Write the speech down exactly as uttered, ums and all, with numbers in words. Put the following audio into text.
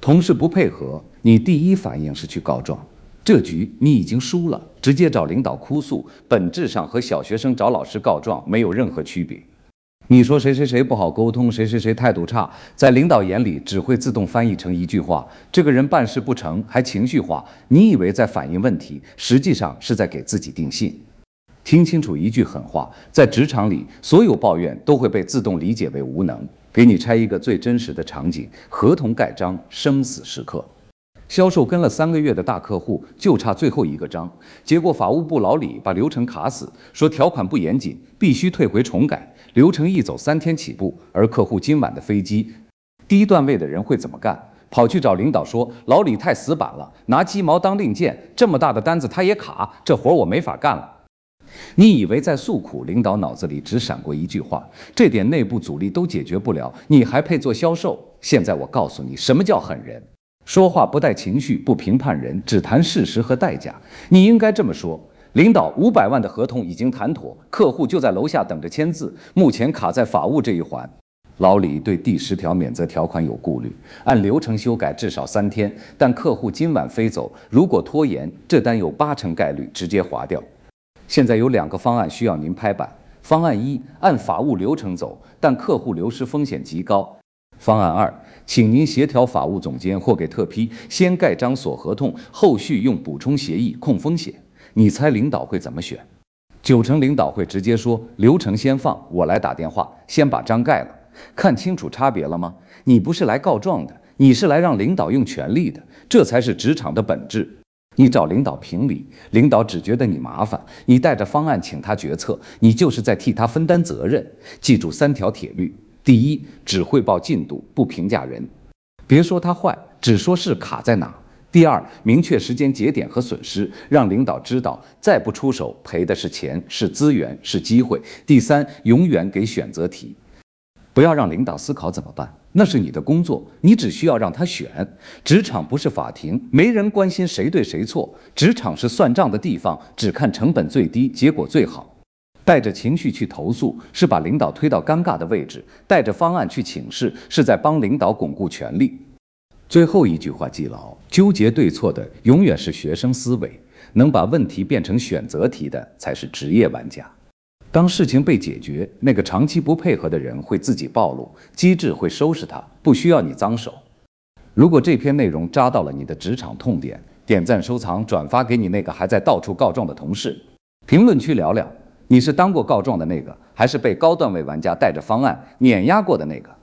同事不配合，你第一反应是去告状，这局你已经输了，直接找领导哭诉，本质上和小学生找老师告状没有任何区别。你说谁谁谁不好沟通，谁谁谁态度差，在领导眼里只会自动翻译成一句话：这个人办事不成，还情绪化。你以为在反映问题，实际上是在给自己定性。听清楚一句狠话，在职场里，所有抱怨都会被自动理解为无能。给你拆一个最真实的场景：合同盖章，生死时刻。销售跟了三个月的大客户，就差最后一个章，结果法务部老李把流程卡死，说条款不严谨，必须退回重改。流程一走三天起步，而客户今晚的飞机，低段位的人会怎么干？跑去找领导说，老李太死板了，拿鸡毛当令箭，这么大的单子他也卡，这活我没法干了。你以为在诉苦，领导脑子里只闪过一句话：这点内部阻力都解决不了，你还配做销售？现在我告诉你，什么叫狠人？说话不带情绪，不评判人，只谈事实和代价。你应该这么说：领导，五百万的合同已经谈妥，客户就在楼下等着签字，目前卡在法务这一环。老李对第十条免责条款有顾虑，按流程修改至少三天，但客户今晚飞走，如果拖延，这单有八成概率直接划掉。现在有两个方案需要您拍板。方案一，按法务流程走，但客户流失风险极高。方案二，请您协调法务总监或给特批，先盖章锁合同，后续用补充协议控风险。你猜领导会怎么选？九成领导会直接说，流程先放，我来打电话，先把章盖了。看清楚差别了吗？你不是来告状的，你是来让领导用权力的，这才是职场的本质。你找领导评理，领导只觉得你麻烦，你带着方案请他决策，你就是在替他分担责任。记住三条铁律：第一，只汇报进度，不评价人，别说他坏，只说是卡在哪。第二，明确时间节点和损失，让领导知道，再不出手赔的是钱，是资源，是机会。第三，永远给选择题，不要让领导思考怎么办，那是你的工作，你只需要让他选。职场不是法庭，没人关心谁对谁错，职场是算账的地方，只看成本最低，结果最好。带着情绪去投诉，是把领导推到尴尬的位置；带着方案去请示，是在帮领导巩固权力。最后一句话记牢：纠结对错的永远是学生思维，能把问题变成选择题的才是职业玩家。当事情被解决，那个长期不配合的人会自己暴露，机制会收拾他，不需要你脏手。如果这篇内容扎到了你的职场痛点，点赞、收藏、转发给你那个还在到处告状的同事。评论区聊聊，你是当过告状的那个，还是被高段位玩家带着方案碾压过的那个？